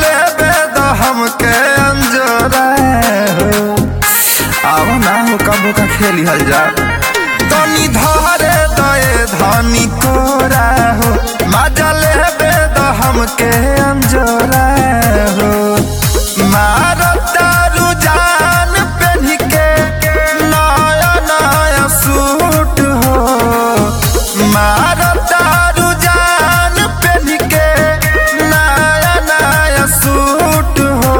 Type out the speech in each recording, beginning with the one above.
ले बेद हमके अंजोरा हो। आओ ना हो कबो का खेली हल जा तनी धरे दए धनी कोरा हो। मजा ले बेद हमके अंजोरा हो। मारो दारू जान पहन के नया नया सूट हो। मारो दारू जान पहन के नया नया सूट हो।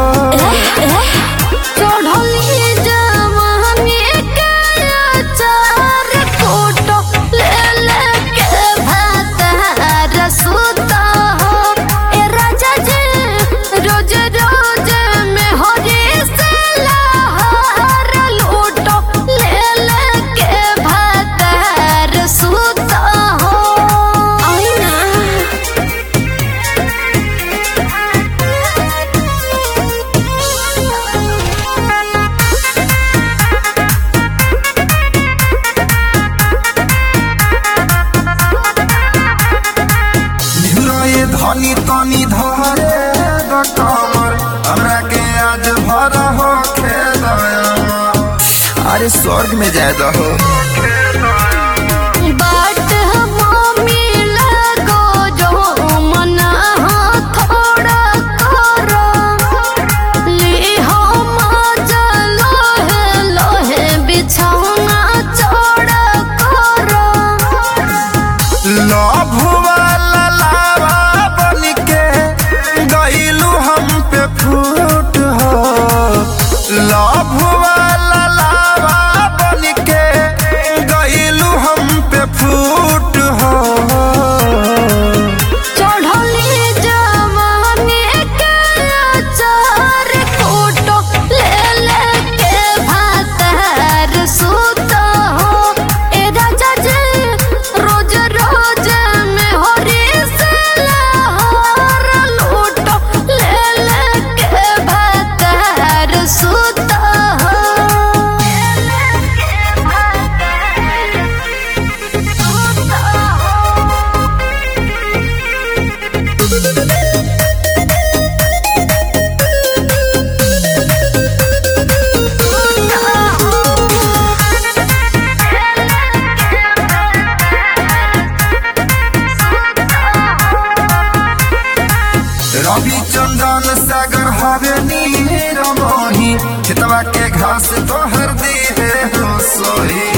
धनी तनी धरे कमर हमरा के आज भर हो खेदया। अरे स्वर्ग में जाए दहो बाट मम्मी लगो जो मना थोड़ा करो ले हम लोहे लोहे बिछौना चौड़ा करो। लव वाला लावा बन के गइलू हम पे फूट हो। लव वाला लावा बन के गइलू हम पे फूट हो। चढ़ली जवानी के चार फोटो ले के भातार सुत हो। ए राजा जी रोज रोज में होरी से लहर लूटो ले के भातार सुत हो। रवि चंदन सागर हवे नीर मोही खेतवा के घास तोहर दी है हो सोही।